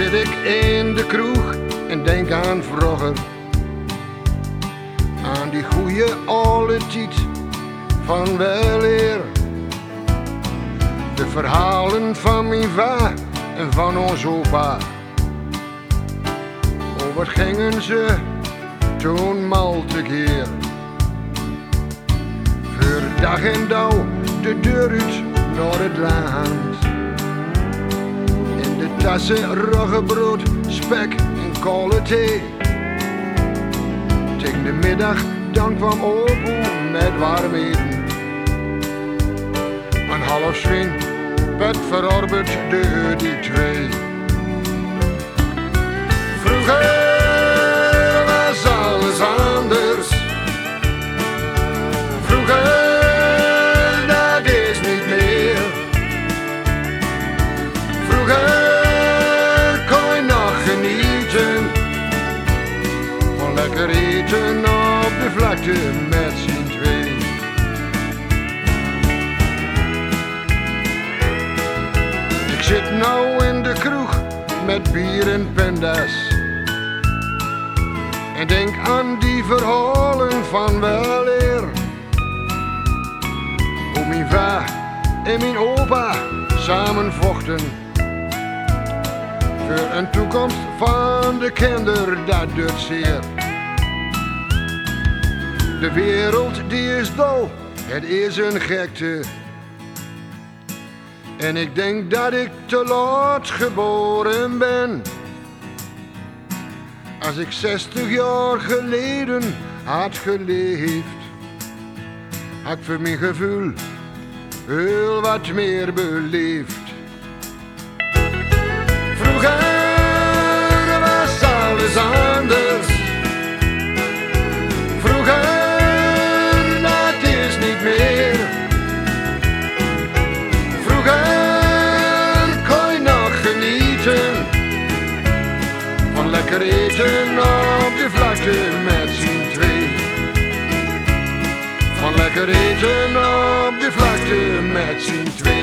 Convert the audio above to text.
zit ik in de kroeg en denk aan vroeger. Aan die goeie oude tijd van weleer. De verhalen van mijn va en van ons opa. Oh, wat gingen ze toen mal tekeer. Voor dag en dauw de deur uit naar het land. In de tassen roggebrood, spek en koude thee. Tegen de middag dan kwam opa met warm eten. Een half zwin, werd verorberd door die twee. Vroeger was alles anders. Vroeger, dat is niet meer. Vroeger kon je nog genieten van lekker eten op de vlakte met z'n twee. Ik zit nou in de kroeg met bier en pinda's en denk aan die verhalen van weleer. Hoe mijn va en mijn opa samen vochten voor een toekomst van de kinderen, dat doet zeer. De wereld die is dol, het is een gekte. En ik denk dat ik te laat geboren ben. Als ik 60 jaar geleden had geleefd, had ik voor mijn gevoel heel wat meer beleefd. Vroeger was alles anders. Vroeger, dat is niet meer. Vroeger kon je nog genieten van lekker eten op de vlakte met z'n twee. Van lekker eten op de vlakte met z'n twee.